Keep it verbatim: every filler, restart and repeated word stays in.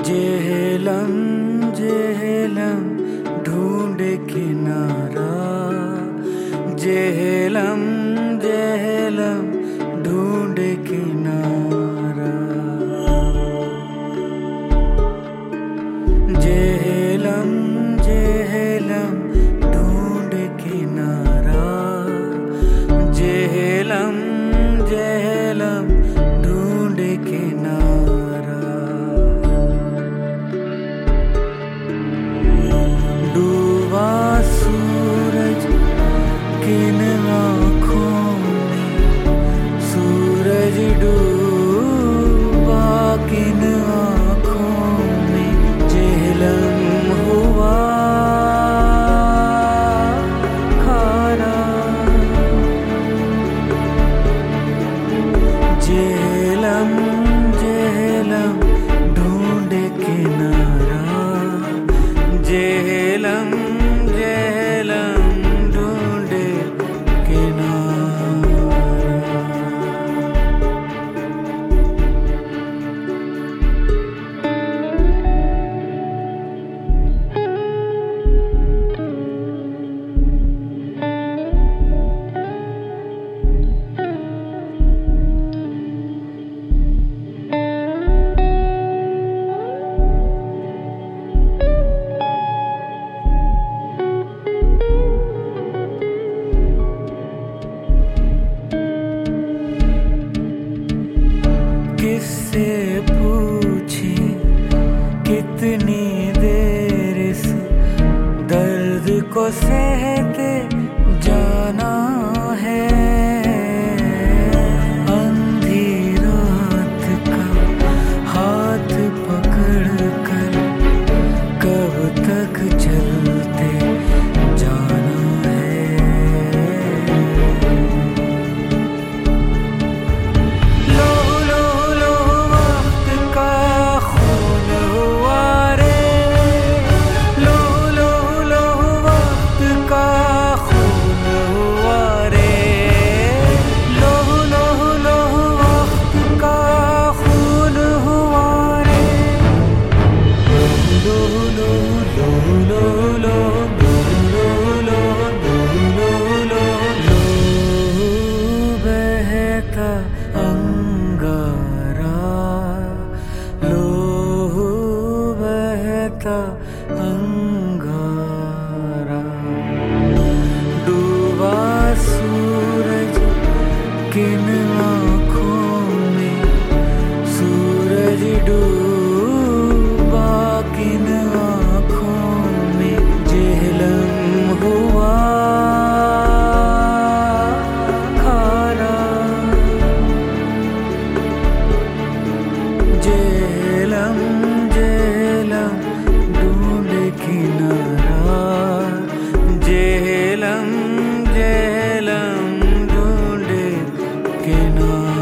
जेहलम जेहलम ढूंढे किनारा, जेहलम जेहलम ढूंढे किनारा, जेहलम जेहलम ढूंढे किनारा, जेहलम जेहलम ढूंढे किनारा। डूबा सूरज किन आँखों में, सूरज डूबा किन आँखों में, जेहलम हुआ खारा, जेहलम जेहलम ढूंढे किनारा, जेहलम जेहलम ढूंढे किनारा। किससे पूछे कितनी देर इस दर्द को सहते जाना है, अंधी रात का हाथ पकड़ कर कब तक चलते जाना है। लो लो लो वक्त का खून हुआ रे, लो लो लो वक्त का खून हुआ रे, लो लो लो वक्त का खून हुआ रे, लो लो लो लो लो लो लो लो लो लो बहता अंगारा, लो बहता अंगारा। डूबा सूरज किन आँखों में, सूरज डूबा किन आँखों में, जेहलम हुआ खारा, जेहलम जेहलम ढूंढे किनारा, जेहलम जेहलम ढूंढे किनारा।